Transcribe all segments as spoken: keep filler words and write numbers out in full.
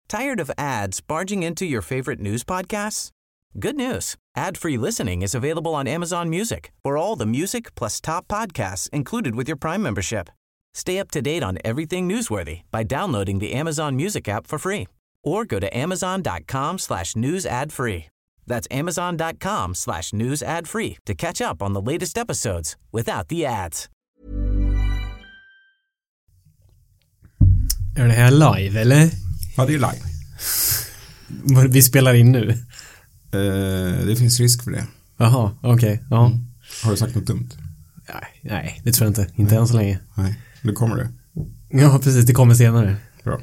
Tired of ads barging into your favorite news podcasts? Good news. Ad-free listening is available on Amazon Music for all the music plus top podcasts included with your Prime membership. Stay up to date on everything newsworthy by downloading the Amazon Music app for free or go to amazon.com slash news ad free. That's amazon.com slash news ad free to catch up on the latest episodes without the ads. Är det här live eller? Ja, det är live. Vi spelar in nu. Uh, det finns risk för det. Jaha, okej. Okay, ja. Mm. Har du sagt något dumt? Nej, nej, det tror jag inte. Inte än så länge. Nej, det kommer det. Ja, precis. Det kommer senare. Bra.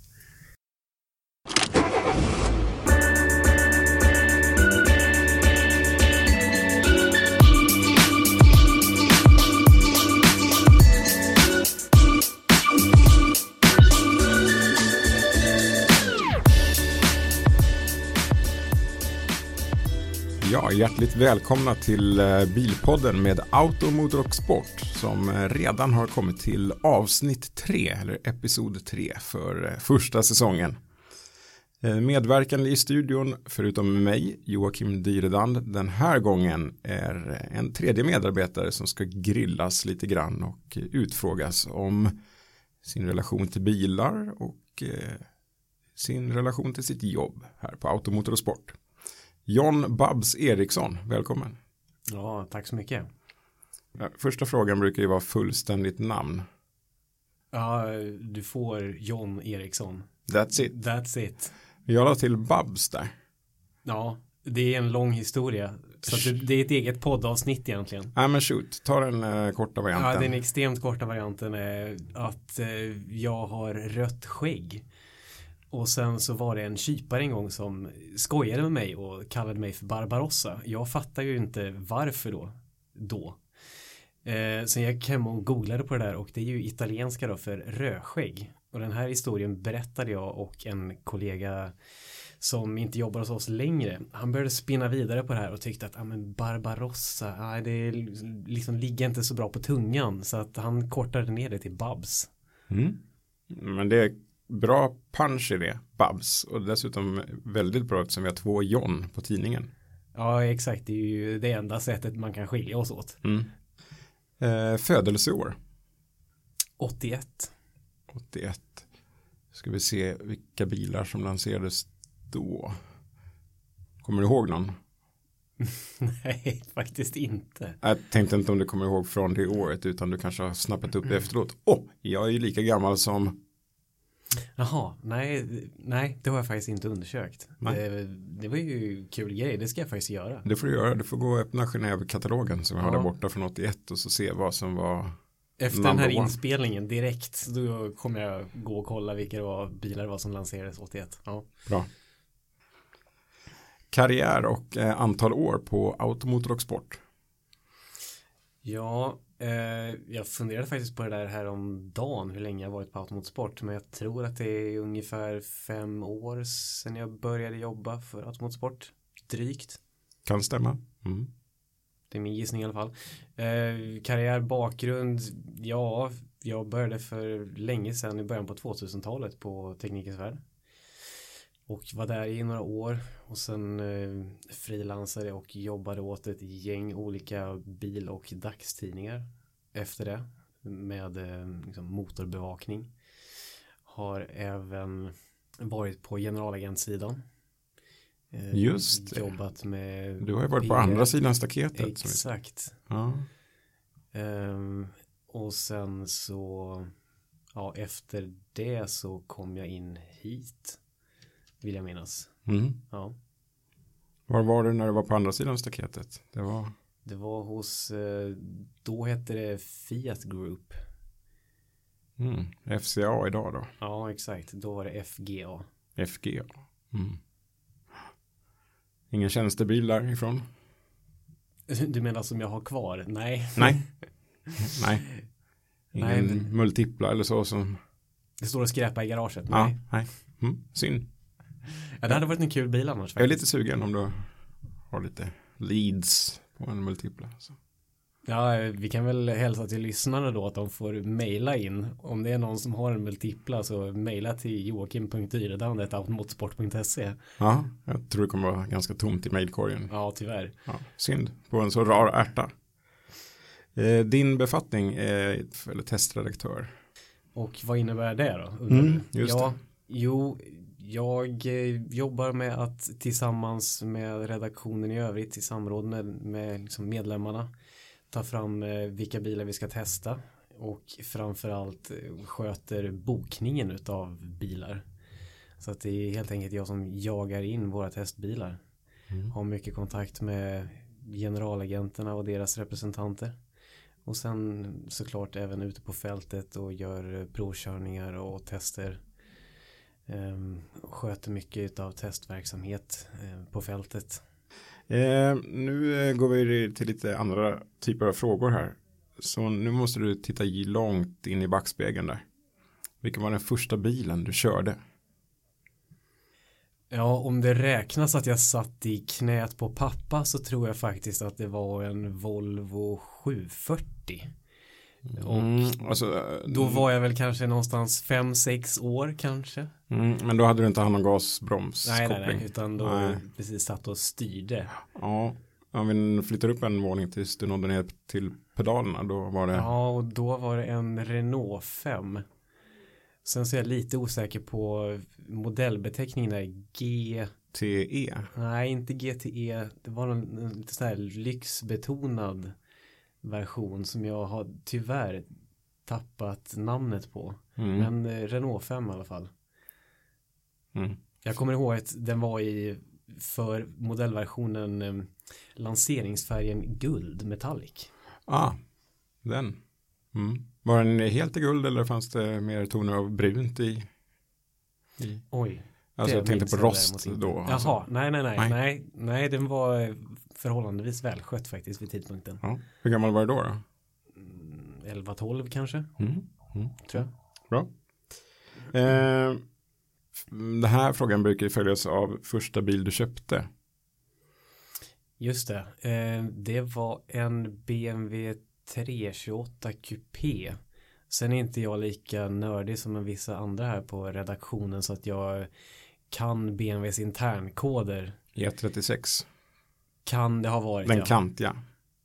Ja, hjärtligt välkomna till Bilpodden med Auto, Motor och Sport som redan har kommit till avsnitt tre eller episod tre för första säsongen. Medverkande i studion förutom mig, Joakim Dyredand, den här gången är en tredje medarbetare som ska grillas lite grann och utfrågas om sin relation till bilar och sin relation till sitt jobb här på Auto, Motor och Sport. John Babs Eriksson, välkommen. Ja, tack så mycket. Första frågan brukar ju vara fullständigt namn. Ja, du får John Eriksson. That's it. That's it. Jag la till Babs där. Ja, det är en lång historia. Så att det, det är ett eget poddavsnitt egentligen. Ja, men shoot. Ta den uh, korta varianten. Ja, den extremt korta varianten är att uh, jag har rött skägg. Och sen så var det en kypare en gång som skojade med mig och kallade mig för Barbarossa. Jag fattar ju inte varför då. då. Eh, så jag gick hem och googlade på det där och det är ju italienska då för rödskägg. Och den här historien berättade jag och en kollega som inte jobbar hos oss längre. Han började spinna vidare på det här och tyckte att ah, men Barbarossa, ah, det liksom ligger inte så bra på tungan. Så att han kortade ner det till Babs. Mm. Men det är bra punch i det, Babs. Och dessutom väldigt bra eftersom vi har två John på tidningen. Ja, exakt. Det är ju det enda sättet man kan skilja oss åt. Mm. Eh, födelseår? åttioett. åttioett. Ska vi se vilka bilar som lanserades då. Kommer du ihåg någon? Nej, faktiskt inte. Jag tänkte inte om du kommer ihåg från det året utan du kanske har snappat upp det efteråt. Åh, oh, jag är ju lika gammal som... Jaha, nej, nej, det har jag faktiskt inte undersökt. Det, det var ju kul grej, det ska jag faktiskt göra. Det får du göra, du får gå och öppna Genève-katalogen som vi ja. har där borta från åttioett och så se vad som var... Efter den här one. inspelningen direkt, då kommer jag gå och kolla vilka det var, bilar det var som lanserades åttioett. Ja. Bra. Karriär och eh, antal år på Auto, Motor och Sport. Ja, eh, jag funderade faktiskt på det där här om dagen, hur länge jag varit på Auto, Motor och Sport. Men jag tror att det är ungefär fem år sedan jag började jobba för Auto, Motor och Sport. Drygt. Kan stämma. Mm. Det är min gissning i alla fall. Eh, karriär, bakgrund, ja, jag började för länge sedan i början på tvåtusentalet på Teknikens Värld. Och var där i några år och sen eh, frilansade och jobbade åt ett gäng olika bil- och dagstidningar efter det med eh, liksom motorbevakning. Har även varit på generalagentsidan. Eh, Just det. Jobbat med... Du har ju varit P R. På andra sidan staketet. Exakt. Ja. Um, och sen så ja, efter det så kom jag in hit. Vill jag minnas. Mm. Ja. Var var du när du var på andra sidan staketet? Det var... Det var hos, då hette det Fiat Group. Mm. F C A idag då? Ja, exakt. Då var det F G A. F G A. Mm. Ingen tjänstebil därifrån? Du menar som jag har kvar? Nej. Nej. Nej. Ingen Nej, men... multipla eller så som... Det står och skräpar i garaget. Ja, nej. nej. Mm, synd. Ja, det hade varit en kul bil annars. Jag är lite sugen om du har lite leads på en multipla. Så. Ja, vi kan väl hälsa till lyssnarna då att de får mejla in. Om det är någon som har en multipla så mejla till joakim punkt yredand snabel-a automotorsport punkt se. Ja, jag tror det kommer vara ganska tomt i mejlkorgen. Ja, tyvärr. Ja, synd på en så rar ärta. Eh, din befattning är eller testredaktör. Och vad innebär det då? Undrar Mm, du? just ja, det. Jo, jag eh, jobbar med att tillsammans med redaktionen i övrigt i samråd med, med liksom medlemmarna ta fram eh, vilka bilar vi ska testa och framförallt eh, sköter bokningen utav bilar. Så att det är helt enkelt jag som jagar in våra testbilar. Mm. Har mycket kontakt med generalagenterna och deras representanter. Och sen såklart även ute på fältet och gör provkörningar och tester. Um, sköter mycket av testverksamhet uh, på fältet. Eh, nu går vi till lite andra typer av frågor här. Så nu måste du titta långt in i backspegeln där. Vilken var den första bilen du körde? Ja, om det räknas att jag satt i knät på pappa så tror jag faktiskt att det var en Volvo sjuhundrafyrtio. Och mm, alltså, då var jag väl kanske någonstans fem sex år kanske. Mm, men då hade du inte hand om gasbromskoppling. Nej, nej, nej, utan då nej. precis satt och styrde. Ja, om vi flyttar upp en våning tills du nådde ner till pedalerna, då var det... Ja, och då var det en Renault fem. Sen så är jag lite osäker på modellbeteckningen där. G... T E? Nej, inte G T E. Det var en, en lite så här lyxbetonad version som jag har tyvärr tappat namnet på. Mm. Men eh, Renault fem i alla fall. Mm. Jag kommer ihåg att den var i för modellversionen eh, lanseringsfärgen guld metallic. Ah, den. Mm. Var den helt i guld eller fanns det mer toner av brunt i? i? Oj. Alltså jag tänkte på rost då. Alltså. Jaha, nej, nej, nej, nej, nej, nej, den var förhållandevis välskött faktiskt vid tidpunkten. Ja. Hur gammal var det då? då? elva tolv kanske, mm. Mm. tror jag. Bra. Eh, den här frågan brukar följas av första bil du köpte. Just det, eh, det var en B M W tre tjugoåtta Coupé. Sen är inte jag lika nördig som en vissa andra här på redaktionen så att jag kan B M Ws internkoder. E trettiosex. Kan det ha varit, den ja. kantiga.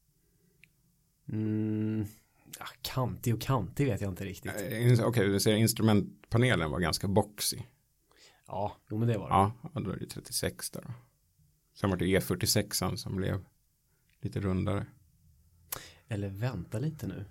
Mm, ja, kantig och kantig vet jag inte riktigt. Okej, okay, du säger instrumentpanelen var ganska boxig. Ja, jo men det var det. Ja, då är det trettiosex där då. Sen var det E fyrtiosex som blev lite rundare. Eller vänta lite nu.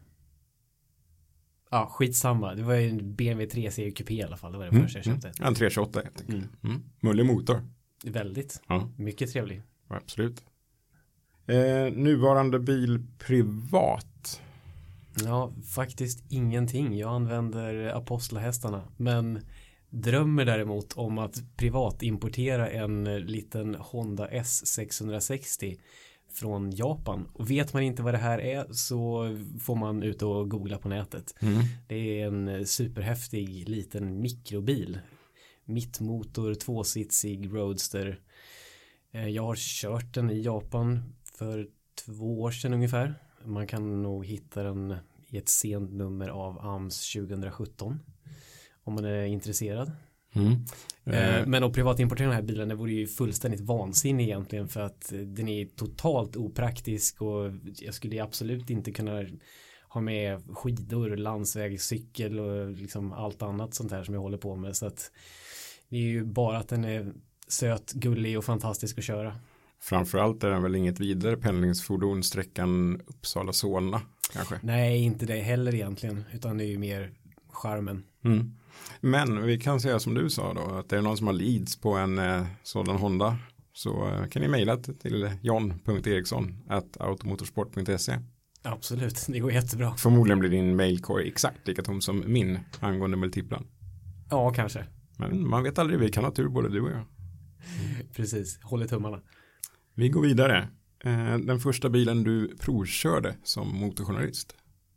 Ja, skitsamma. Det var ju en B M W tre serie Coupé i alla fall. Det var det mm, första jag köpte. Mm. En tre tjugoåtta helt enkelt. Mm. Mm. Mullig motor. Väldigt. Ja. Mycket trevlig. Ja, absolut. Eh, nuvarande bil privat. Ja, faktiskt ingenting. Jag använder apostlahästarna. Men drömmer däremot om att privat importera en liten Honda S sexhundrasextio från Japan. Och vet man inte vad det här är så får man ut och googla på nätet. Mm. Det är en superhäftig liten mikrobil. Mittmotor, tvåsitsig roadster. Jag har kört den i Japan för två år sedan ungefär. Man kan nog hitta den i ett sent nummer av A M S tjugosjutton om man är intresserad. Mm. Eh, men att privatimportera den här bilen, det vore ju fullständigt vansinnig egentligen för att den är totalt opraktisk och jag skulle absolut inte kunna ha med skidor, landsvägscykel och liksom allt annat sånt här som jag håller på med. Så att det är ju bara att den är söt, gullig och fantastisk att köra. Framförallt är den väl inget vidare pendlingsfordon sträckan Uppsala-Solna kanske? Nej, inte det heller egentligen, utan det är ju mer charmen. Mm. Men vi kan säga som du sa då, att det är någon som har leads på en eh, sådan Honda, så eh, kan ni mejla till john punkt eriksson at automotorsport punkt se. Absolut, det går jättebra. Förmodligen blir din mailkorg exakt lika tom som min angående multiplan. Ja, kanske. Men man vet aldrig, vi kan ha tur både du och jag. Precis, håller tummarna. Vi går vidare. Eh, den första bilen du provkörde som motorjournalist?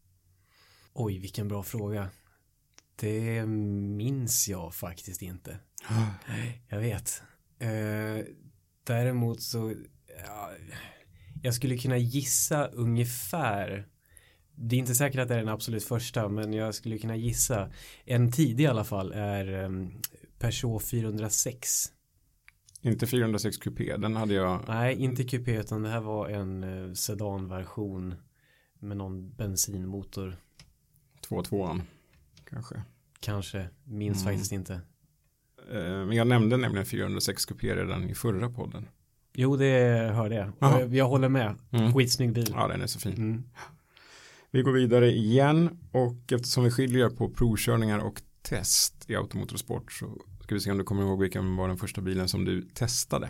Oj, vilken bra fråga. Det minns jag faktiskt inte. Jag vet. Eh, däremot så ja, Jag skulle kunna gissa ungefär. Det är inte säkert att det är den absolut första, men jag skulle kunna gissa. En tidig i alla fall är um, Peugeot fyrahundrasex. Inte fyrahundrasex Coupé, den hade jag. Nej, inte Coupé, utan det här var en uh, sedanversion med någon bensinmotor. två tvåan kanske. Kanske, minns mm. faktiskt inte. Uh, men jag nämnde nämligen fyrahundrasex Coupé redan i förra podden. Jo, det hörde jag. Jag, jag håller med. Mm. Skitsnygg bil. Ja, den är så fin. Mm. Vi går vidare igen och eftersom vi skiljer på provkörningar och test i Automotorsport så ska vi se om du kommer ihåg vilken var den första bilen som du testade.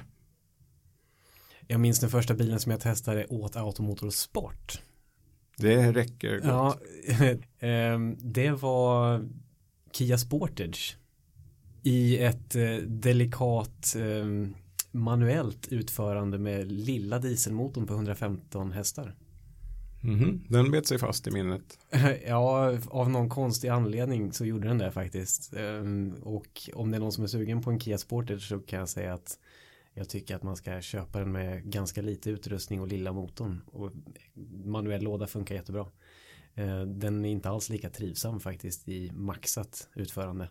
Jag minns den första bilen som jag testade åt Automotorsport. Det räcker gott. Ja, det var Kia Sportage i ett delikat manuellt utförande med lilla dieselmotorn på hundrafemton hästar. Mm-hmm. Den bet sig fast i minnet. Ja, av någon konstig anledning så gjorde den det faktiskt. Um, och om det är någon som är sugen på en Kia Sportage så kan jag säga att jag tycker att man ska köpa den med ganska lite utrustning och lilla motorn. Och manuell låda funkar jättebra. Uh, den är inte alls lika trivsam faktiskt i maxat utförande.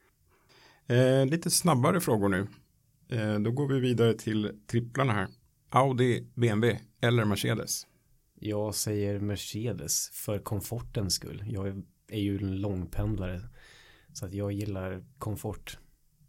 Eh, lite snabbare frågor nu. Eh, då går vi vidare till tripplarna här. Audi, B M W eller Mercedes? Jag säger Mercedes för komfortens skull. Jag är ju en långpendlare så att jag gillar komfort.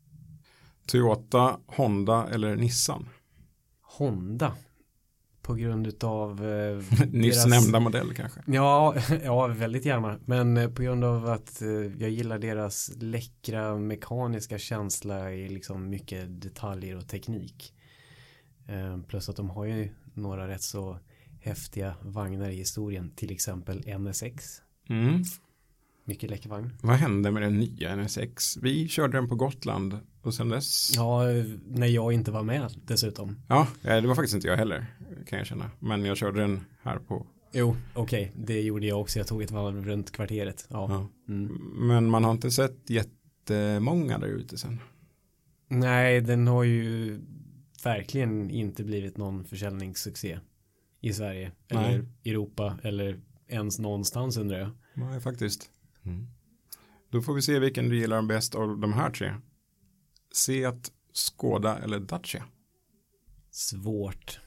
Toyota, Honda eller Nissan? Honda. På grund av eh, nyss deras... nämnda modell kanske. Ja, ja, väldigt gärna. Men eh, på grund av att eh, jag gillar deras läckra mekaniska känsla i liksom mycket detaljer och teknik. Eh, plus att de har ju några rätt så häftiga vagnar i historien, till exempel N S X. Mm. Mycket läcker vagn. Vad hände med den nya N S X? Vi körde den på Gotland och sen dess... Ja, när jag inte var med dessutom. Ja, det var faktiskt inte jag heller, kan jag känna. Men jag körde den här på... Jo, okej. Okay. Det gjorde jag också. Jag tog ett varv runt kvarteret. Ja. ja. Mm. Men man har inte sett jättemånga där ute sen. Nej, den har ju verkligen inte blivit någon försäljningssuccé i Sverige eller Nej. Europa eller ens någonstans undrar jag. Nej, faktiskt. Mm. Då får vi se vilken du gillar bäst av de här tre. Seat, Skoda eller Dacia? Svårt.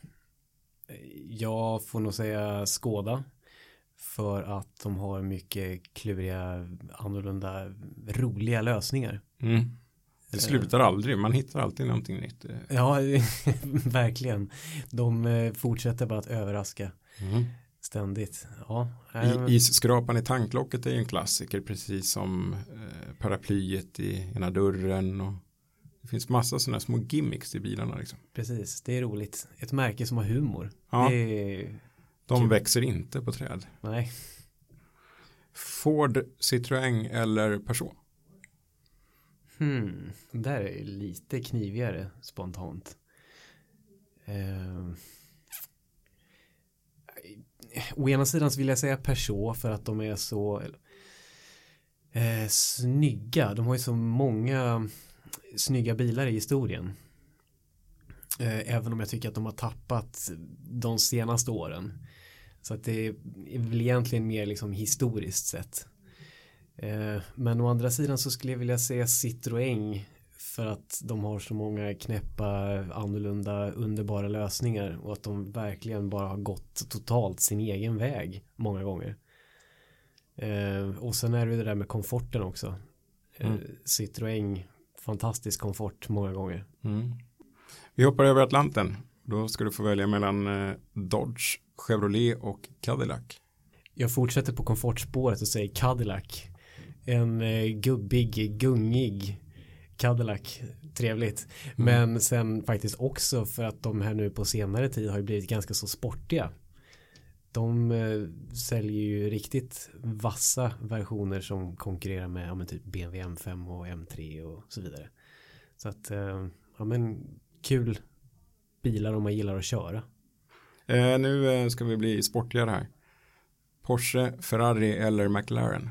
Jag får nog säga Skoda för att de har mycket kluriga, annorlunda, roliga lösningar. Mm. Det slutar aldrig, man hittar alltid någonting nytt. Ja, verkligen. De fortsätter bara att överraska mm. ständigt. Ja, ähm. Isskrapan i tanklocket är ju en klassiker, precis som eh, paraplyet i ena dörren. Och det finns massa sådana små gimmicks i bilarna. Liksom. Precis, det är roligt. Ett märke som har humor. Ja, det är de kul. Växer inte på träd. Nej. Ford, Citroën eller Peugeot? Hmm, där är lite knivigare spontant. Eh, å ena sidan så vill jag säga Peugeot för att de är så eh, snygga. De har ju så många snygga bilar i historien. Eh, även om jag tycker att de har tappat de senaste åren. Så att det är väl egentligen mer liksom historiskt sett. Men å andra sidan så skulle jag vilja säga Citroën för att de har så många knäppa, annorlunda, underbara lösningar och att de verkligen bara har gått totalt sin egen väg många gånger. Och sen är det det där med komforten också. Mm. Citroën, fantastisk komfort många gånger. Mm. Vi hoppar över Atlanten. Då ska du få välja mellan Dodge, Chevrolet och Cadillac. Jag fortsätter på komfortspåret och säger Cadillac. En eh, gubbig, gungig Cadillac. Trevligt. Mm. Men sen faktiskt också för att de här nu på senare tid har ju blivit ganska så sportiga. De eh, säljer ju riktigt vassa versioner som konkurrerar med ja, men typ B M W M fem och M tre och så vidare. Så att eh, ja men kul bilar om man gillar att köra. Eh, nu eh, ska vi bli sportigare här. Porsche, Ferrari eller McLaren?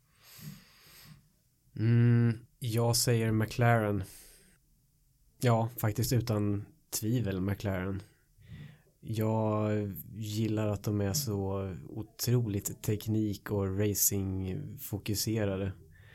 Mm, jag säger McLaren. Ja, faktiskt utan tvivel McLaren. Jag gillar att de är så otroligt teknik- och racingfokuserade.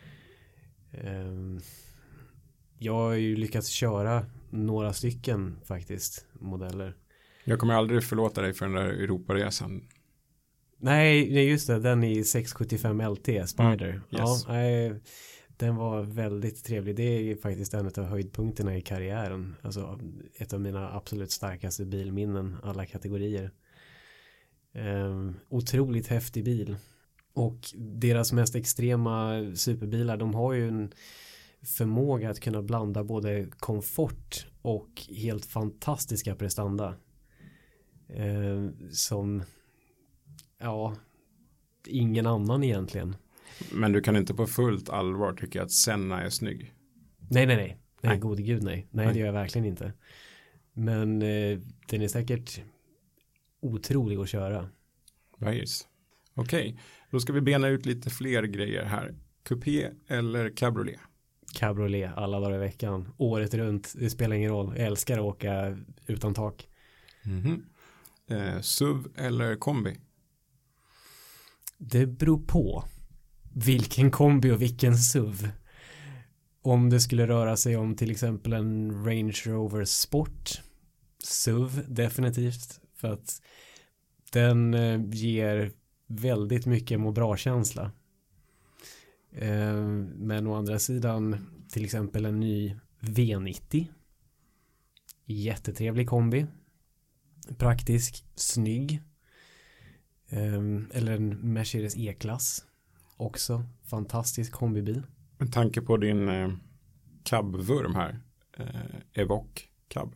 Jag har ju lyckats köra några stycken faktiskt, modeller. Jag kommer aldrig förlåta dig för den där Europaresan. Nej, just det. Den i sex sjuttiofem L T, Spider. Mm, yes. Ja, nej, den var väldigt trevlig. Det är faktiskt en av höjdpunkterna i karriären. Alltså ett av mina absolut starkaste bilminnen, alla kategorier. Um, otroligt häftig bil. Och deras mest extrema superbilar, de har ju en förmåga att kunna blanda både komfort och helt fantastiska prestanda. Uh, som ja, ingen annan egentligen. Men du kan inte på fullt allvar tycka att Senna är snygg? Nej, nej, nej. Nej, nej. gode gud, nej. Nej, nej. Det gör jag verkligen inte. Men eh, den är säkert otrolig att köra. Nice. Okej, okay. Då ska vi bena ut lite fler grejer här. Coupé eller cabriolet? Cabriolet alla dagar i veckan. Året runt, det spelar ingen roll. Jag älskar att åka utan tak. Mm-hmm. Eh, S U V eller kombi? Det beror på vilken kombi och vilken S U V. Om det skulle röra sig om till exempel en Range Rover Sport, S U V definitivt, för att den eh, ger väldigt mycket må bra-känsla. Eh, men å andra sidan till exempel en ny V nittio. Jättetrevlig kombi. Praktisk, snygg. Eh, eller en Mercedes E-klass. Också fantastisk kombibil. Med tanke på din eh, cab-vurm här. Eh, Evoque cab.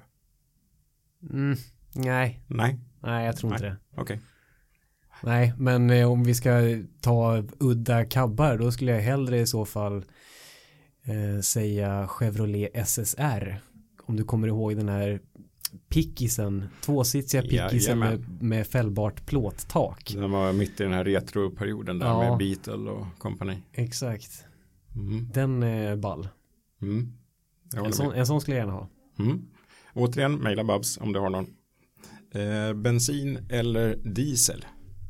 Mm, nej. Nej. Nej, jag tror nej. inte det. Okej. Okay. Nej, men eh, om vi ska ta udda kabbar, då skulle jag hellre i så fall eh, säga Chevrolet S S R. Om du kommer ihåg den här pickisen, tvåsitsiga pickisen ja, med, med fällbart plåttak. Den var mitt i den här retroperioden där ja. Med Beetle och company. Exakt. Mm. Den är ball. Mm. En, sån, en sån skulle jag gärna ha. Mm. Återigen, mejla Babs om du har någon. Eh, bensin eller diesel?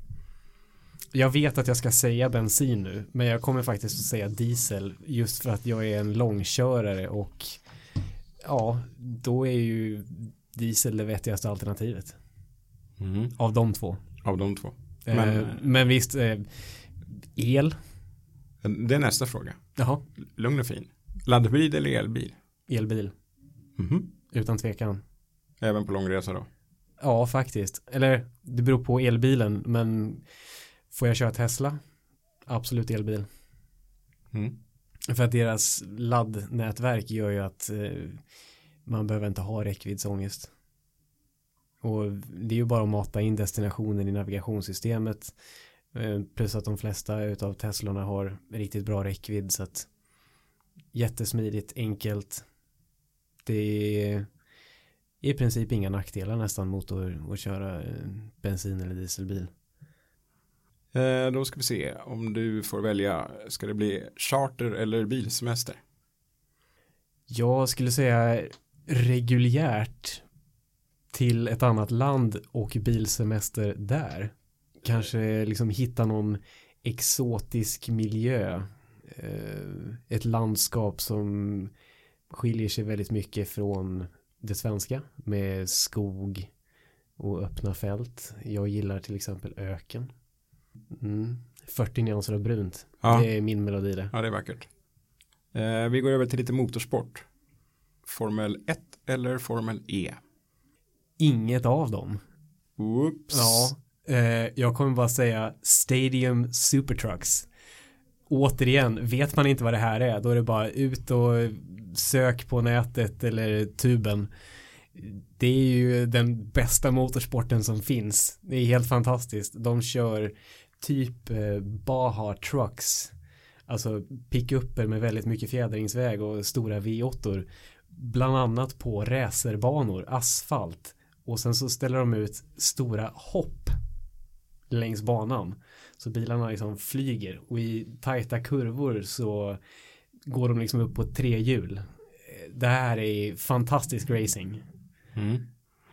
Jag vet att jag ska säga bensin nu, men jag kommer faktiskt att säga diesel just för att jag är en långkörare och ja, då är ju diesel det vettigaste alternativet. Mm. Av de två. Av de två. Men, eh, men visst, eh, el. Det är nästa fråga. Jaha. Lugn och fin. Laddhybrid eller elbil? Elbil. Mm-hmm. Utan tvekan. Även på långresa då? Ja, faktiskt. Eller det beror på elbilen, men får jag köra Tesla? Absolut elbil. Mm. För att deras laddnätverk gör ju att eh, man behöver inte ha räckviddsångest. Och det är ju bara att mata in destinationen i navigationssystemet. Eh, plus att de flesta utav Teslorna har riktigt bra räckvidd, så att jättesmidigt, enkelt. Det är i princip inga nackdelar nästan mot att, att köra bensin- eller dieselbil. Eh, då ska vi se, om du får välja, ska det bli charter eller bilsemester? Jag skulle säga reguljärt till ett annat land och bilsemester där. Kanske liksom hitta någon exotisk miljö. Eh, ett landskap som skiljer sig väldigt mycket från det svenska med skog och öppna fält. Jag gillar till exempel öken. Mm. fyrtio nyanser av brunt. Ja. Det är min melodi det. Ja, det är vackert. Eh, vi går över till lite motorsport. Formel ett eller Formel E? Inget av dem. Oops. Ja, eh, jag kommer bara säga Stadium Supertrucks. Återigen, vet man inte vad det här är, då är det bara ut och sök på nätet eller tuben. Det är ju den bästa motorsporten som finns. Det är helt fantastiskt. De kör typ eh, Baja Trucks. Alltså pick-upper med väldigt mycket fjädringsväg och stora V åttor. Bland annat på racerbanor, asfalt. Och sen så ställer de ut stora hopp längs banan. Så bilarna liksom flyger. Och i tajta kurvor så går de liksom upp på tre hjul. Det här är fantastisk racing. Mm.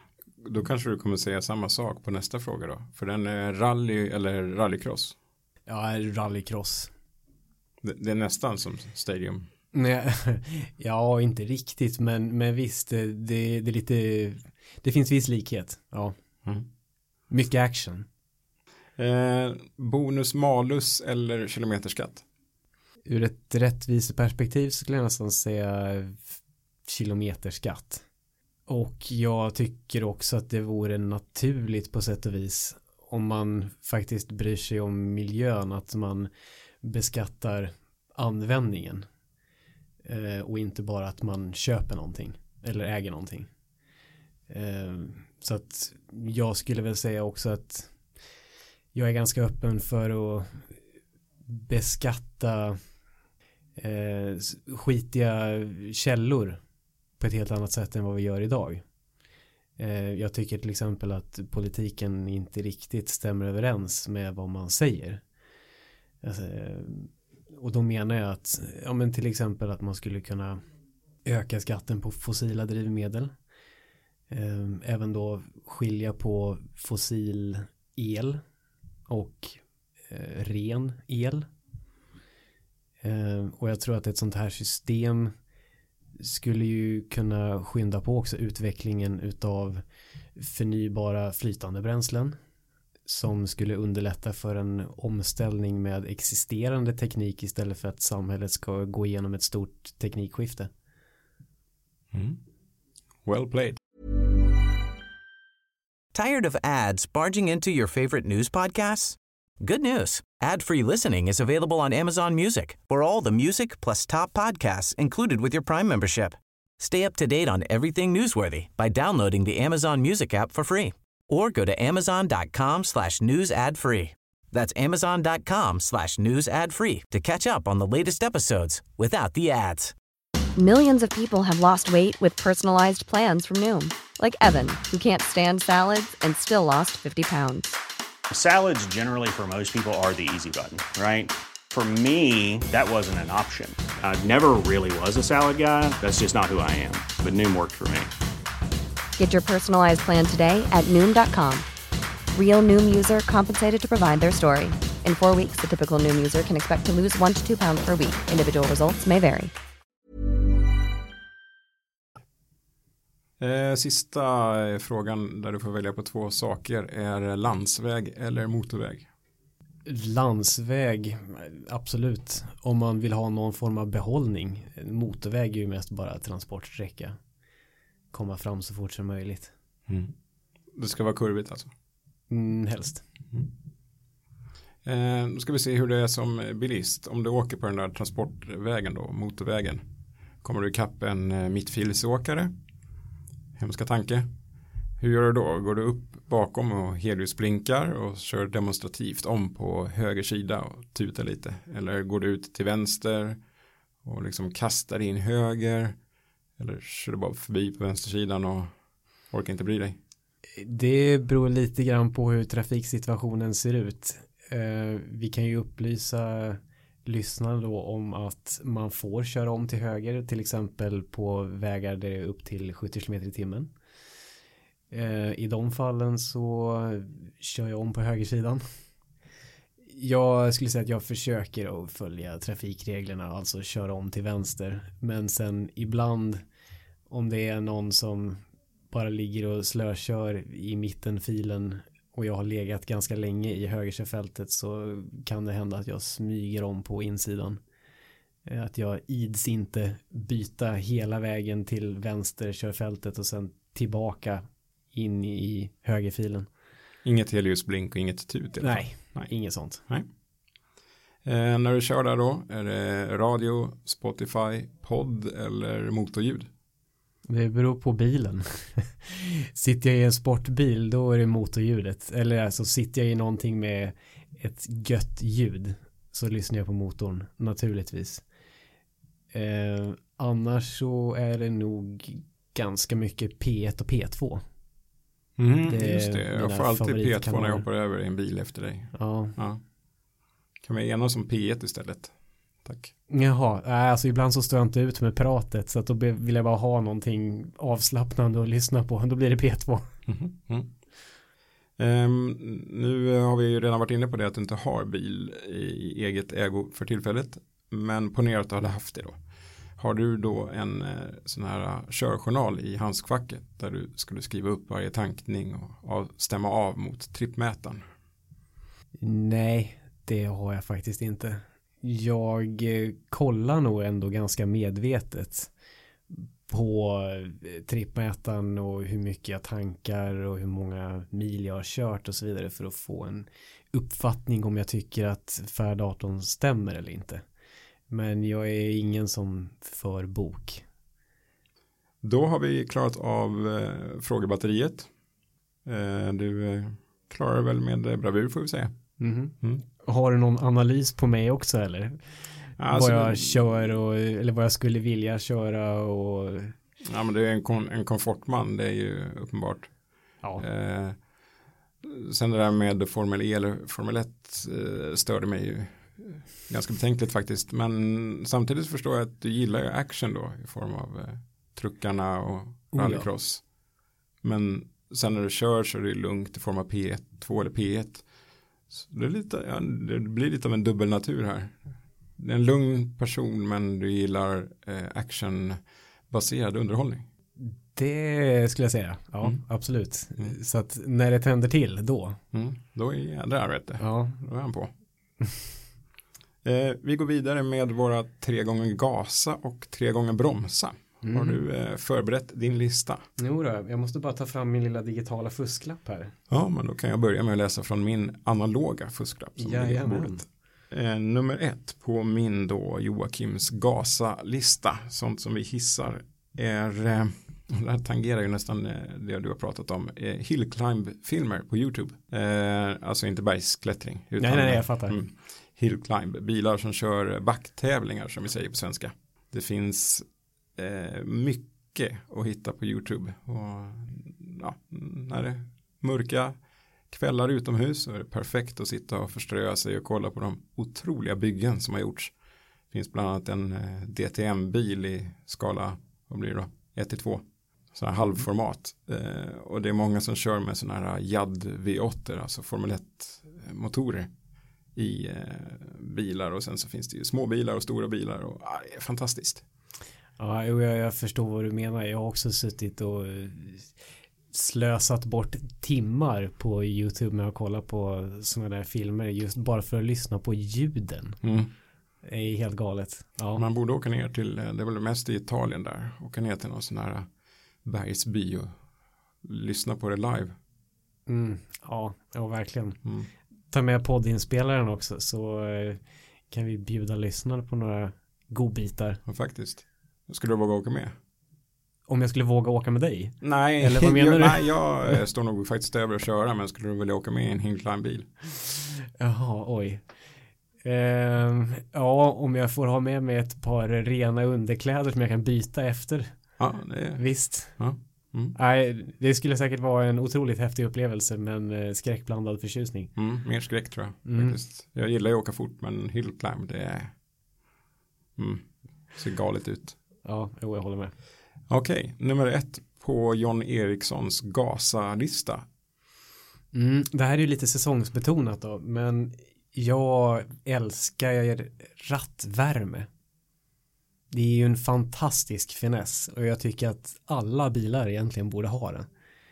Då kanske du kommer säga samma sak på nästa fråga då. För den är rally eller rallycross? Ja, rallycross. Det, det är nästan som Stadium. Nej, ja, inte riktigt, men, men visst, det, det, det är lite, det finns viss likhet. Ja. Mm. Mycket action. Eh, bonus malus eller kilometerskatt? Ur ett rättviseperspektiv skulle jag nästan säga kilometerskatt. Och jag tycker också att det vore naturligt på sätt och vis, om man faktiskt bryr sig om miljön, att man beskattar användningen eh, och inte bara att man köper någonting eller äger någonting. Eh, så att jag skulle väl säga också att jag är ganska öppen för att beskatta eh, skitiga källor på ett helt annat sätt än vad vi gör idag. Eh, jag tycker till exempel att politiken inte riktigt stämmer överens med vad man säger. Alltså, och då menar jag att ja, men till exempel att man skulle kunna öka skatten på fossila drivmedel. Eh, även då skilja på fossil el och eh, ren el. Eh, och jag tror att ett sånt här system skulle ju kunna skynda på också utvecklingen utav förnybara flytande bränslen som skulle underlätta för en omställning med existerande teknik istället för att samhället ska gå igenom ett stort teknikskifte. Mm. Well played. Tired of ads barging into your favorite news podcasts? Good news. Ad-free listening is available on Amazon Music for all the music plus top podcasts included with your Prime membership. Stay up to date on everything newsworthy by downloading the Amazon Music app for free or go to amazon.com slash news ad free. That's amazon.com slash news ad free to catch up on the latest episodes without the ads. Millions of people have lost weight with personalized plans from Noom. Like Evan, who can't stand salads and still lost fifty pounds. Salads generally for most people are the easy button, right? For me, that wasn't an option. I never really was a salad guy. That's just not who I am. But Noom worked for me. Get your personalized plan today at Noom dot com. Real Noom user compensated to provide their story. In four weeks, the typical Noom user can expect to lose one to two pounds per week. Individual results may vary. Eh, sista eh, frågan där du får välja på två saker är landsväg eller motorväg? Landsväg, absolut. Om man vill ha någon form av behållning. Motorväg är ju mest bara transportsträcka. Komma fram så fort som möjligt. Mm. Det ska vara kurvigt alltså? Mm, helst. Mm. Eh, då ska vi se hur det är som bilist. Om du åker på den där transportvägen då, motorvägen. Kommer du ikapp en eh, mittfilsåkare? Hemska tanke. Hur gör du då? Går du upp bakom och helljusblinkar och kör demonstrativt om på höger sida och tutar lite? Eller går du ut till vänster och liksom kastar in höger? Eller kör du bara förbi på vänstersidan och orkar inte bry dig? Det beror lite grann på hur trafiksituationen ser ut. Eh, vi kan ju upplysa lyssnarna då om att man får köra om till höger, till exempel på vägar där det är upp till sjuttio kilometer i timmen. Eh, I de fallen så kör jag om på högersidan. Jag skulle säga att jag försöker att följa trafikreglerna, alltså köra om till vänster. Men sen ibland om det är någon som bara ligger och slökör i mittenfilen och jag har legat ganska länge i högerkörfältet, så kan det hända att jag smyger om på insidan. Att jag ids inte byta hela vägen till vänsterkörfältet och sen tillbaka in i högerfilen. Inget helljusblink och inget tut? Nej, Nej, inget sånt. Nej. Eh, när du kör där då, är det radio, Spotify, podd eller motorljud? Det beror på bilen. Sitter jag i en sportbil, då är det motorljudet. Eller alltså sitter jag i någonting med ett gött ljud, så lyssnar jag på motorn naturligtvis. Eh, annars så är det nog ganska mycket P ett och P två. Mm, det just det. Jag får alltid P två när jag hoppar över i en bil efter dig. Ja. Ja. Kan vi enas om P ett istället? tack. Jaha, alltså ibland så står jag inte ut med pratet så att då vill jag bara ha någonting avslappnande att lyssna på. Då blir det P två. Mm. Mm. Um, nu har vi ju redan varit inne på det att du inte har bil i eget ägo för tillfället. Men ponera att du hade haft det då. Har du då en eh, sån här körjournal i handskfacket där du skulle skriva upp varje tankning och av, stämma av mot trippmätaren? Nej, det har jag faktiskt inte. Jag eh, kollar nog ändå ganska medvetet på trippmätaren och hur mycket jag tankar och hur många mil jag har kört och så vidare för att få en uppfattning om jag tycker att färddatorn stämmer eller inte. Men jag är ingen som för bok. Då har vi klarat av eh, frågebatteriet. Eh, du eh, klarar väl med bravur får vi säga. Mm. Mm. Har du någon analys på mig också eller? Alltså, vad jag kör och, eller vad jag skulle vilja köra och... Ja men det är en, kon, en komfortman, det är ju uppenbart. Ja. Eh, sen det där med Formel E eller Formel ett eh, störde mig ju ganska betänkligt faktiskt. Men samtidigt förstår jag att du gillar ju action då i form av eh, truckarna och rallycross. Oh, ja. Men sen när du kör så är det lugnt i form av P ett, två eller P ett. Så det, är lite, ja, det blir lite av en dubbelnatur här. Det är en lugn person men du gillar eh, actionbaserad underhållning. Det skulle jag säga. Ja, mm. absolut. Mm. Så att när det tänder till då. Mm. Då är jag där vet du. Ja. Då är han på. eh, vi går vidare med våra tre gånger gasa och tre gånger bromsa. Mm. Har du eh, förberett din lista? Jo då, jag måste bara ta fram min lilla digitala fusklapp här. Ja, men då kan jag börja med att läsa från min analoga fusklapp. Som ligger på bordet. Eh, nummer ett på min då Joakims gasa-lista, sånt som vi hissar, är, eh, det här tangerar ju nästan eh, det du har pratat om, eh, hillclimb-filmer på YouTube. Eh, alltså inte bergsklättring. Utan, nej, nej, nej, jag fattar. Mm, hillclimb, bilar som kör backtävlingar som vi säger på svenska. Det finns eh, mycket att hitta på YouTube. Och ja, när det är mörka kvällar utomhus så är det perfekt att sitta och förströa sig och kolla på de otroliga byggen som har gjorts. Det finns bland annat en eh, D T M-bil i skala, vad blir det då? ett till två. Sådana här halvformat. Eh, och det är många som kör med sådana här J A D V åtta, alltså Formel ett-motorer i eh, bilar. Och sen så finns det ju små bilar och stora bilar. Och ah, det är fantastiskt. Ja, jag, jag förstår vad du menar. Jag har också suttit och slösat bort timmar på YouTube med att kolla på sådana där filmer just bara för att lyssna på ljuden. Mm. Det är helt galet. Ja. Man borde åka ner till, det är väl mest i Italien där, åka ner till någon sån här bergsby och lyssna på det live. Mm. Ja, ja, verkligen. Mm. Ta med poddinspelaren också så eh, kan vi bjuda lyssnare på några godbitar. Ja, faktiskt. Skulle du våga åka med? Om jag skulle våga åka med dig? Nej, eller vad menar jag, du? Nej, jag står nog faktiskt över att köra, men skulle du vilja åka med i en hillclimb-bil? Jaha, oj. Uh, ja, om jag får ha med mig ett par rena underkläder som jag kan byta efter. Ja, det är... Visst. Ja. Mm. Nej, det skulle säkert vara en otroligt häftig upplevelse, men skräckblandad förtjusning. Mm, mer skräck tror jag. Mm. Faktiskt. Jag gillar ju att åka fort, men hillclimb, det är... Mm, ser galet ut. Ja, jo, jag håller med. Okej, nummer ett på John Erikssons Gasa-lista. Mm, det här är ju lite säsongsbetonat då, men jag älskar rattvärme. Det är ju en fantastisk finess och jag tycker att alla bilar egentligen borde ha den.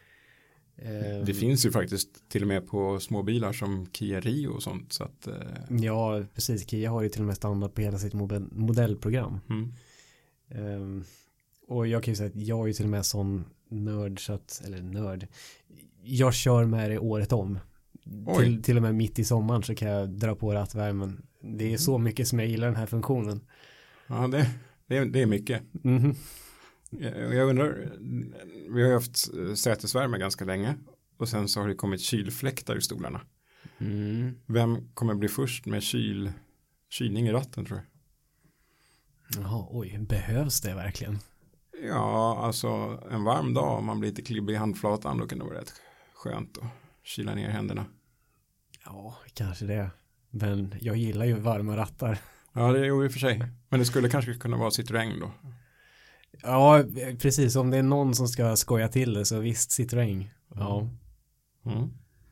Det finns ju faktiskt till och med på små bilar som Kia Rio och sånt. Så att, eh... Ja, precis. Kia har ju till och med standard på hela sitt modellprogram. Mm. Um, och jag kan ju säga att jag är ju till och med sån nörd så att, eller nörd. Jag kör med det året om. Till, till och med mitt i sommaren så kan jag dra på rattvärmen. Det är mm. så mycket som jag gillar den här funktionen. Ja, det, det, är, det är mycket. Mm. Jag, jag undrar, vi har ju haft sätesvärme ganska länge och sen så har det kommit kylfläktar i stolarna. Mm. Vem kommer bli först med kyl, kylning i ratten tror du? Jaha, oj, behövs det verkligen? Ja, alltså en varm dag om man blir lite klibbig i handflatan då kan det vara rätt skönt att kyla ner händerna. Ja, kanske det. Men jag gillar ju varma rattar. Ja, det är ju i och för sig. Men det skulle kanske kunna vara Citroën då. Ja, precis. Om det är någon som ska skoja till det så visst Citroën. Ja. Mm.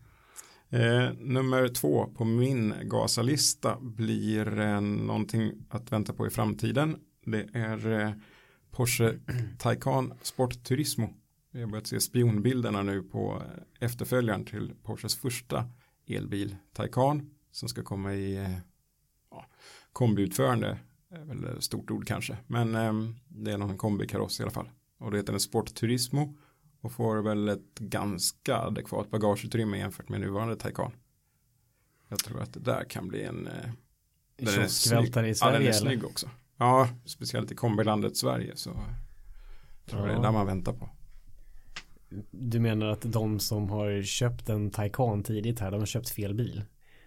Eh, nummer två på min Gasa-lista blir eh, någonting att vänta på i framtiden. Det är eh, Porsche Taycan Sport Turismo. Vi har börjat se spionbilderna nu på efterföljaren till Porsches första elbil Taycan som ska komma i eh, ja, kombiutförande. Är väl ett stort ord kanske. Men eh, det är någon kombikaross i alla fall. Och det heter en Sport Turismo. Och får väl ett ganska adekvat bagageutrymme jämfört med nuvarande Taycan. Jag tror att det där kan bli en... Eh, kioskvältare i Sverige, ja, den är eller? snygg också. Ja, speciellt i kombilandet Sverige så tror jag Ja. det är där man väntar på. Du menar att de som har köpt en Taycan tidigt här, de har köpt fel bil?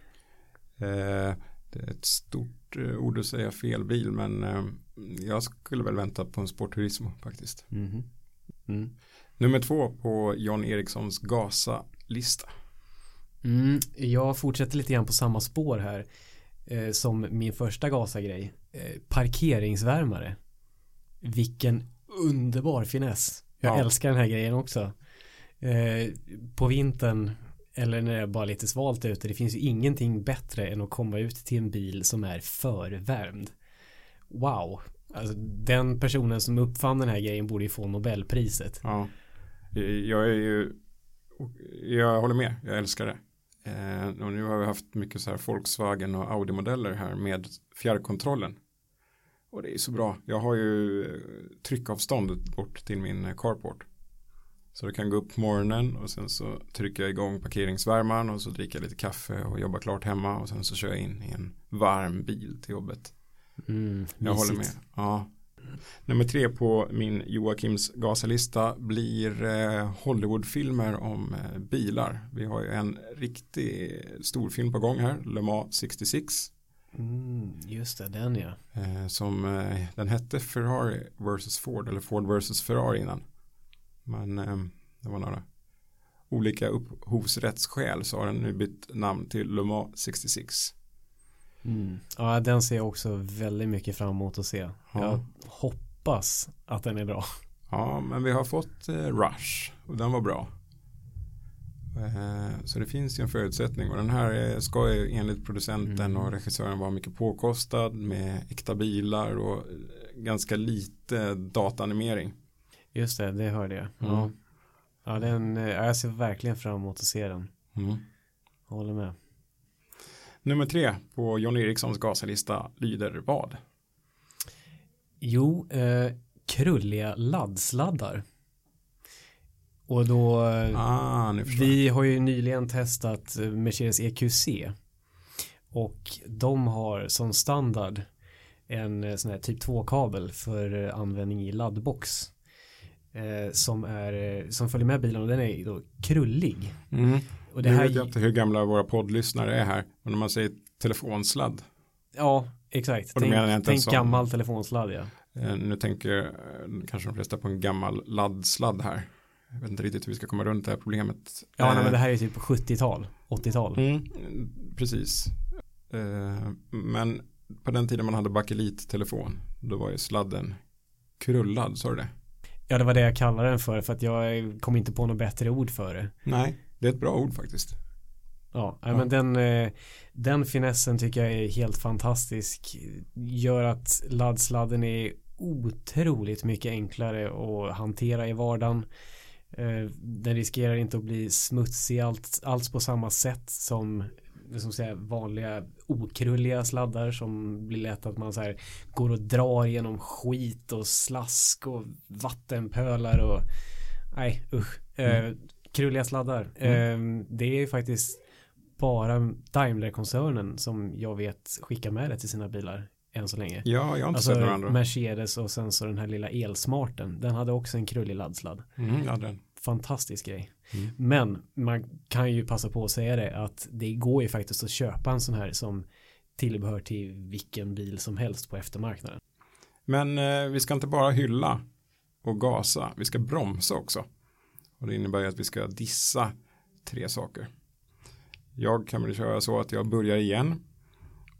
Eh, det är ett stort eh, ord att säga fel bil, men eh, jag skulle väl vänta på en Sport Turismo faktiskt. Mm. Mm. Nummer två på John Erikssons Gasa-lista. Mm, jag fortsätter lite grann på samma spår här eh, som min första Gasa-grej. Eh, parkeringsvärmare. Vilken underbar finess. Jag Ja. älskar den här grejen också. Eh, på vintern eller när det är bara lite svalt ute, det finns ju ingenting bättre än att komma ut till en bil som är förvärmd. Wow. Alltså, den personen som uppfann den här grejen borde ju få Nobelpriset. Ja, jag är ju jag håller med, jag älskar det. Eh, och nu har vi haft mycket så här Volkswagen och Audi-modeller här med fjärrkontrollen. Och det är så bra. Jag har ju tryckavstånd bort till min carport. Så det kan gå upp på morgonen och sen så trycker jag igång parkeringsvärmaren och så dricker jag lite kaffe och jobbar klart hemma och sen så kör jag in i en varm bil till jobbet. Mm, Jag håller med. Ja. Nummer tre på min Joakims Gasa-lista blir eh, Hollywoodfilmer om eh, bilar. Vi har ju en riktig stor film på gång här, Le Mans sextiosex. Mm, just det, den ja. Eh, som eh, den hette Ferrari versus Ford eller Ford versus Ferrari innan. Men eh, det var några olika upphovsrättsskäl så har den nu bytt namn till Le Mans sextiosex. Mm. Ja, den ser jag också väldigt mycket fram emot att se. Ja. Jag hoppas att den är bra. Ja, men vi har fått eh, Rush och den var bra. Eh, så det finns ju en förutsättning och den här eh, ska ju enligt producenten Mm. och regissören vara mycket påkostad med äkta bilar och eh, ganska lite dataanimering. Just det, det hörde jag. Mm. Ja. Ja, den, eh, jag ser verkligen fram emot att se den. Mm. Håller med. Nummer tre på John Erikssons Gasa-lista lyder vad? Jo, eh, krulliga laddsladdar. Och då, Ah, nu förstår jag. vi har ju nyligen testat eh, Mercedes E Q C. Och de har som standard en eh, sån här typ två-kabel för eh, användning i laddbox. Eh, som, är, eh, som följer med bilen och den är då krullig. Mm. Och det Nu här, vet jag inte hur gamla våra poddlyssnare är här. Men när man säger telefonsladd. ja, exakt. Och då menar jag Tänk, inte en tänk sån. gammal telefonsladd, ja. Eh, nu tänker eh, kanske de flesta på en gammal laddsladd här. Jag vet inte riktigt hur vi ska komma runt det här problemet. Ja, Eh, nej, men det här är typ sjuttiotal, åttiotal. Mm, precis. Eh, men på den tiden man hade bakelit-telefon då var ju sladden krullad, sa du det? Ja, det var det jag kallade den för, för att jag kom inte på något bättre ord för det. Nej, det är ett bra ord faktiskt. Ja, ja. men den, eh, den finessen tycker jag är helt fantastisk. Gör att laddsladden är otroligt mycket enklare att hantera i vardagen. Eh, den riskerar inte att bli smutsig allt, alls på samma sätt som, som säga, vanliga okrulliga sladdar som blir lätt att man så här går och drar genom skit och slask och vattenpölar och nej usch. Mm. Eh, krulliga sladdar. Mm. Eh, det är faktiskt bara Daimler-koncernen som jag vet skickar med det till sina bilar än så länge. Ja, jag har inte Alltså sett några andra. Mercedes och sen så den här lilla elsmarten. Den hade också en krullig laddsladd. Mm, ja, den. Fantastisk grej. Mm. Men man kan ju passa på att säga det att det går ju faktiskt att köpa en sån här som tillbehör till vilken bil som helst på eftermarknaden. Men eh, vi ska inte bara hylla och gasa. Vi ska bromsa också. Och det innebär ju att vi ska dissa tre saker. Jag kan väl köra så att jag börjar igen.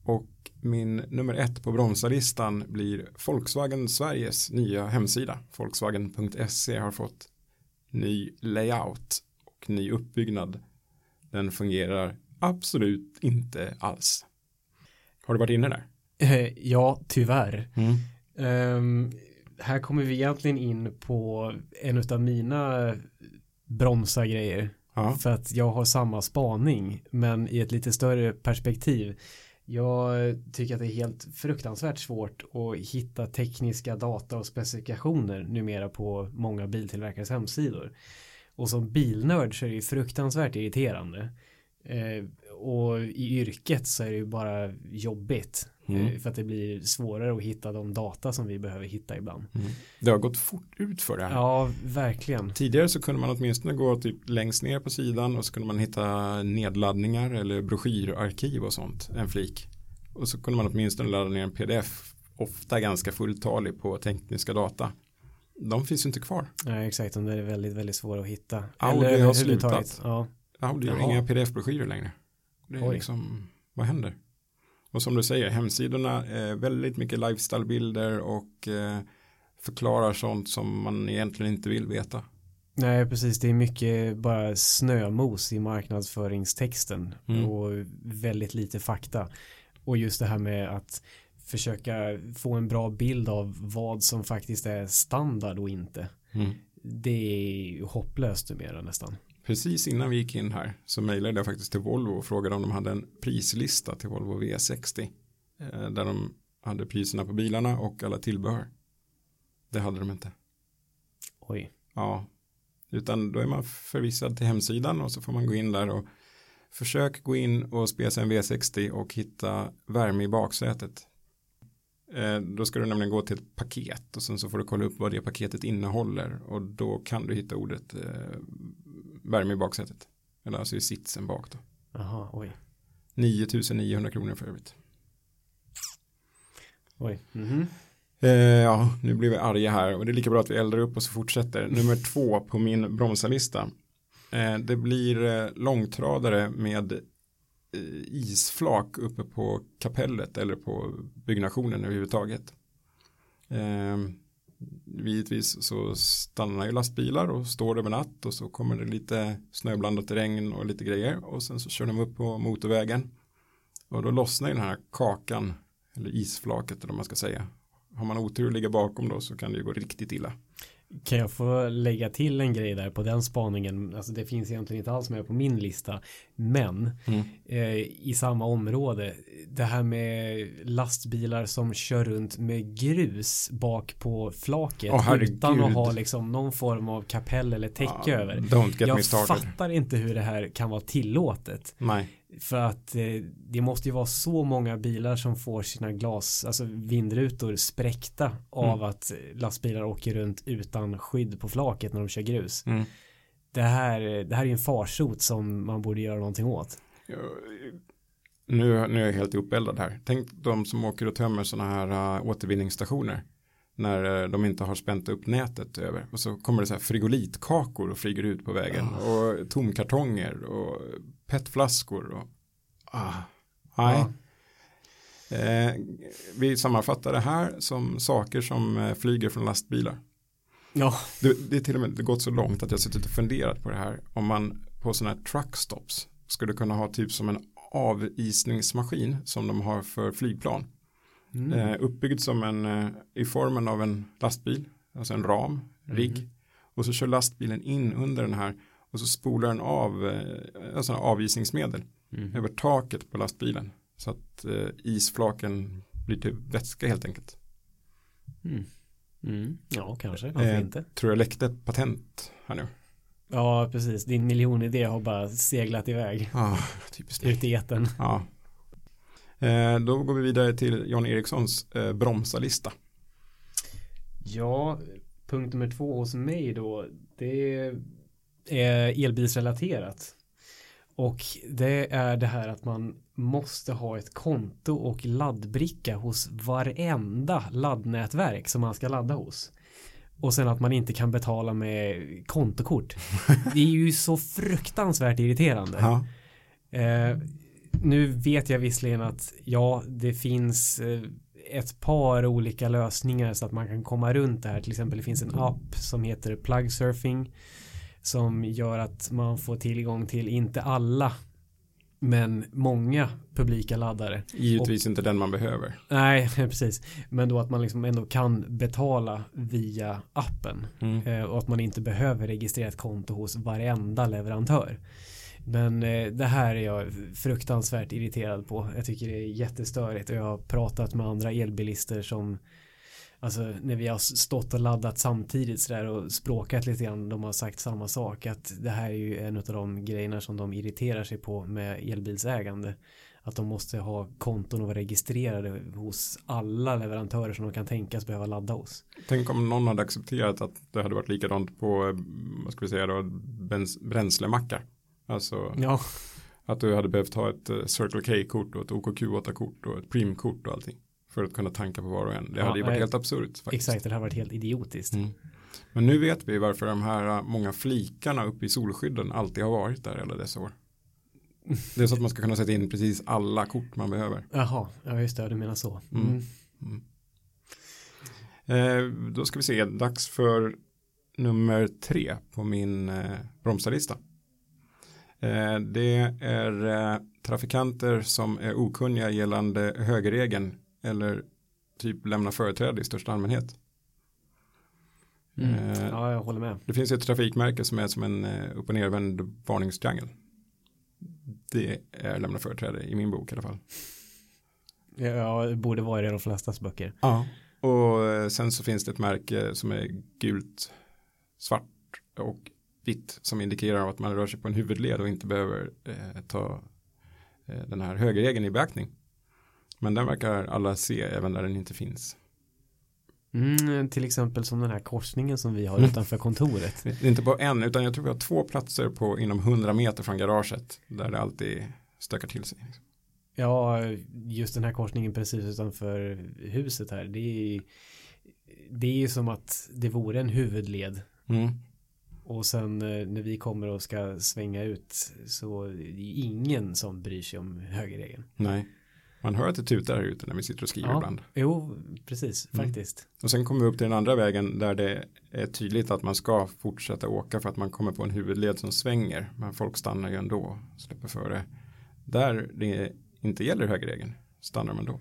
Och min nummer ett på bromsarlistan blir Volkswagen Sveriges nya hemsida. Volkswagen punkt se har fått ny layout och ny uppbyggnad. Den fungerar absolut inte alls. Har du varit inne där? Ja, tyvärr. Mm. Um, här kommer vi egentligen in på en av mina bromsargrejer. Ja. För att jag har samma spaning, men i ett lite större perspektiv. Jag tycker att det är helt fruktansvärt svårt att hitta tekniska data och specifikationer numera på många biltillverkares hemsidor. Och som bilnörd så är det ju fruktansvärt irriterande. Eh, och i yrket så är det ju bara jobbigt. Mm. Eh, för att det blir svårare att hitta de data som vi behöver hitta ibland. Mm. Det har gått fort ut för det här. Ja, verkligen. Tidigare så kunde man åtminstone gå typ längst ner på sidan och så kunde man hitta nedladdningar eller broschyrarkiv och sånt, en flik. Och så kunde man åtminstone ladda ner en pdf, ofta ganska fulltalig på tekniska data. De finns ju inte kvar. Nej, exakt. De är väldigt, väldigt svåra att hitta. Audi eller har slutat. Ja. Audi har inga pdf-broschyrer längre. Det är Oj. liksom, vad händer? Och som du säger, hemsidorna är väldigt mycket lifestyle-bilder och eh, förklarar sånt som man egentligen inte vill veta. Nej, precis. Det är mycket bara snömos i marknadsföringstexten mm. och väldigt lite fakta. Och just det här med att försöka få en bra bild av vad som faktiskt är standard och inte. Mm. Det är hopplöst numera nästan. Precis innan vi gick in här så mejlade jag faktiskt till Volvo och frågade om de hade en prislista till Volvo V sextio. Eh, där de hade priserna på bilarna och alla tillbehör. Det hade de inte. Oj. Ja, utan då är man förvisad till hemsidan och så får man gå in där och försök gå in och spesa en V sextio och hitta värme i baksätet. Eh, då ska du nämligen gå till ett paket och sen så får du kolla upp vad det paketet innehåller och då kan du hitta ordet eh, värme i baksätet. Eller alltså i sitsen bak då. Jaha, oj. nio tusen niohundra kronor för övrigt. Oj. Mhm. Eh, ja, nu blir vi arga här och det är lika bra att vi eldar upp och så fortsätter. Nummer två på min bromsarlista. Eh, det blir eh, långtradare med eh, isflak uppe på kapellet eller på byggnationen överhuvudtaget. Eh, givetvis så stannar ju lastbilar och står över natt och så kommer det lite snöblandat regn och lite grejer och sen så kör de upp på motorvägen och då lossnar ju den här kakan eller isflaket eller vad man ska säga. Har man otur att ligga bakom då så kan det ju gå riktigt illa. Kan jag få lägga till en grej där på den spaningen? Alltså det finns egentligen inte alls med på min lista. Men Mm. eh, i samma område. Det här med lastbilar som kör runt med grus bak på flaket. Åh, herregud. Utan att ha liksom någon form av kapell eller täcke Ja, över. don't get Jag me started. fattar inte hur det här kan vara tillåtet. Nej. För att eh, det måste ju vara så många bilar som får sina glas, alltså vindrutor spräckta av Mm. att lastbilar åker runt utan skydd på flaket när de kör grus. Mm. Det här, det här är en farsot som man borde göra någonting åt. Nu, nu är jag helt uppeldad här. Tänk de som åker och tömmer sådana här uh, återvinningsstationer när uh, de inte har spänt upp nätet över. Och så kommer det så här frigolitkakor och flyger ut på vägen. Oh. Och tomkartonger och petflaskor. Och, ah, nej. Ja. Eh, vi sammanfattar det här som saker som eh, flyger från lastbilar. Ja. Det, det är till och med gått så långt att jag suttit och funderat på det här. Om man på sådana här truckstops skulle kunna ha typ som en avisningsmaskin som de har för flygplan. Mm. Eh, uppbyggd som en eh, i formen av en lastbil, alltså en ram, rigg. Mm. Och så kör lastbilen in under den här och så spolar den av eh, alltså avvisningsmedel Mm. över taket på lastbilen. Så att eh, isflaken blir till vätska helt enkelt. Mm. Mm. Ja, kanske. Varför Eh, inte? tror jag läckte ett patent här nu. Ja, precis. Din miljonidé har bara seglat iväg Ah, typiskt. ut i etern. Ja. Eh, då går vi vidare till Jan Erikssons eh, bromsarlista. Ja, punkt nummer två hos mig då, det är elbilsrelaterat. Och det är det här att man måste ha ett konto och laddbricka hos varenda laddnätverk som man ska ladda hos. Och sen att man inte kan betala med kontokort. Det är ju så fruktansvärt irriterande. Ja. Eh, nu vet jag visserligen att ja, det finns ett par olika lösningar så att man kan komma runt det här. Till exempel det finns en app som heter Plug Surfing som gör att man får tillgång till inte alla men många publika laddare. Givetvis och, inte den man behöver. Nej, precis. Men då att man liksom ändå kan betala via appen. Mm. Eh, och att man inte behöver registrera ett konto hos varenda leverantör. Men eh, det här är jag fruktansvärt irriterad på. Jag tycker det är jättestörigt och jag har pratat med andra elbilister som alltså när vi har stått och laddat samtidigt så där och språkat lite grann, de har sagt samma sak, att det här är ju en av de grejerna som de irriterar sig på med elbilsägande, att de måste ha konton och vara registrerade hos alla leverantörer som de kan tänkas behöva ladda hos. Tänk om någon hade accepterat att det hade varit likadant på, vad ska vi säga då, bens- bränslemackar. Alltså ja. Att du hade behövt ha ett Circle K-kort och ett O K Q åtta-kort och ett Prim-kort och allting. För att kunna tanka på var och en. Det ja, hade ju varit nej, helt absurt faktiskt. Exakt, det hade varit helt idiotiskt. Mm. Men nu vet vi varför de här många flikarna uppe i solskydden alltid har varit där alla dessa år. Det är så att man ska kunna sätta in precis alla kort man behöver. Jaha, ja just det, du menar så. Mm. Mm. Mm. Eh, då ska vi se, dags för nummer tre på min eh, bromsarlista. Eh, det är eh, trafikanter som är okunniga gällande högerregeln eller typ lämna företräde i största allmänhet. Mm. Eh, ja, jag håller med. Det finns ett trafikmärke som är som en eh, upp- och nervänd varningstriangel. Det är lämna företräde i min bok i alla fall. Ja, det borde vara i de flestas böcker. Ja. Och eh, sen så finns det ett märke som är gult, svart och vitt som indikerar att man rör sig på en huvudled och inte behöver eh, ta eh, den här högerregeln i beaktning. Men den verkar alla se även där den inte finns. Mm, till exempel som den här korsningen som vi har utanför kontoret. Det är inte bara en utan jag tror vi har två platser på inom hundra meter från garaget där det alltid stökar till sig. Ja, just den här korsningen precis utanför huset här. Det är, det är ju som att det vore en huvudled. Mm. Och sen när vi kommer och ska svänga ut så är det ingen som bryr sig om högerregeln. Nej. Man hör att det tutar här ute när vi sitter och skriver ja, ibland. Jo, precis, Mm. faktiskt. Och sen kommer vi upp till den andra vägen där det är tydligt att man ska fortsätta åka för att man kommer på en huvudled som svänger. Men folk stannar ju ändå och släpper före. Där det inte gäller högerregeln stannar man då.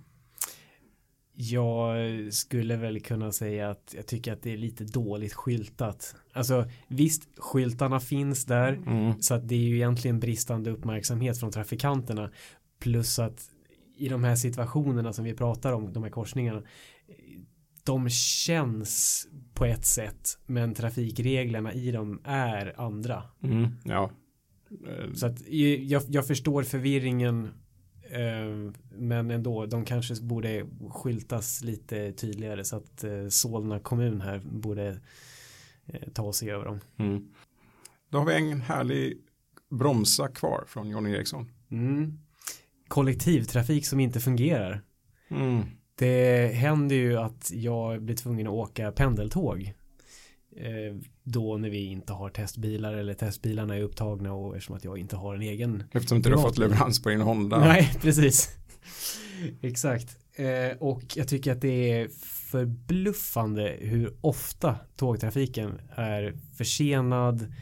Jag skulle väl kunna säga att jag tycker att det är lite dåligt skyltat. Alltså visst, skyltarna finns där. Mm. Så att det är ju egentligen bristande uppmärksamhet från trafikanterna. Plus att i de här situationerna som vi pratar om, de här korsningarna, de känns på ett sätt, men trafikreglerna i dem är andra. Mm. Ja. Så att jag, jag förstår förvirringen, eh, men ändå, de kanske borde skyltas lite tydligare så att eh, Solna kommun här borde eh, ta sig över dem. Mm. Då har vi en härlig bromsa kvar från Johnny Eriksson. Mm. Kollektivtrafik som inte fungerar. Mm. Det händer ju att jag blir tvungen att åka pendeltåg eh, då när vi inte har testbilar eller testbilarna är upptagna och eftersom att jag inte har en egen. Eftersom inte du har fått leverans på din Honda. Nej, precis. Exakt. Eh, och jag tycker att det är förbluffande hur ofta tågtrafiken är försenad,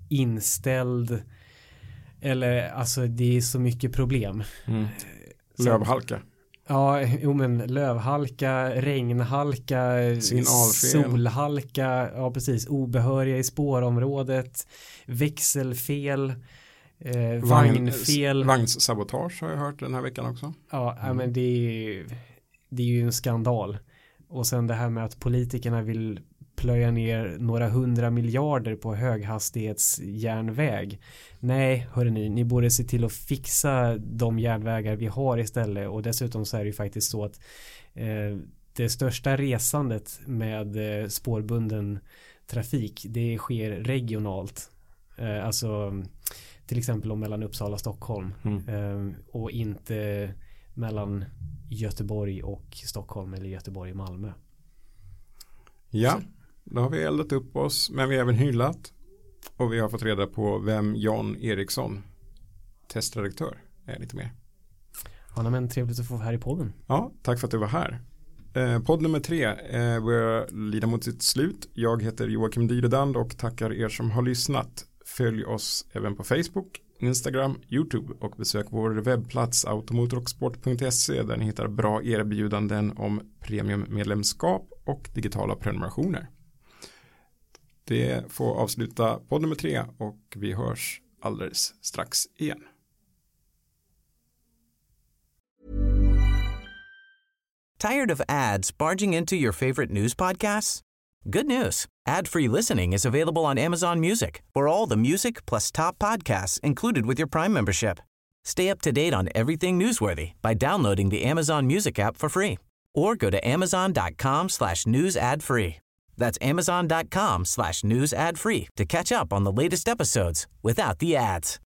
inställd eller alltså det är så mycket problem. Mm. Lövhalka. Ja, jo men lövhalka, regnhalka, signalfel, solhalka, ja precis, obehöriga i spårområdet, växelfel, eh, vagnfel. Vagnssabotage har jag hört den här veckan också. Ja, mm. men det är, det är ju en skandal. Och sen det här med att politikerna vill plöja ner några hundra miljarder på höghastighetsjärnväg. Nej, hörru ni, ni borde se till att fixa de järnvägar vi har istället. Och dessutom så är det ju faktiskt så att eh, det största resandet med eh, spårbunden trafik, det sker regionalt. Eh, alltså till exempel om mellan Uppsala och Stockholm. Mm. Eh, och inte mellan Göteborg och Stockholm eller Göteborg och Malmö. Ja. Så. Då har vi eldat upp oss, men vi har även hyllat och vi har fått reda på vem John Eriksson, testredaktör, är lite mer. Ja, men trevligt att få vara här i podden. Ja, tack för att du var här. Eh, podd nummer tre eh, börjar lida mot sitt slut. Jag heter Joakim Dyredand och tackar er som har lyssnat. Följ oss även på Facebook, Instagram, YouTube och besök vår webbplats automotorsport punkt se där ni hittar bra erbjudanden om premiummedlemskap och digitala prenumerationer. Det får avsluta podd nummer tre och vi hörs alldeles strax igen. Tired of ads barging into your favorite news podcasts? Good news. Ad-free listening is available on Amazon Music for all the music plus top podcasts included with your Prime membership. Stay up to date on everything newsworthy by downloading the Amazon Music app for free or go to amazon.com slash news ad free. That's amazon.com slash news ad free to catch up on the latest episodes without the ads.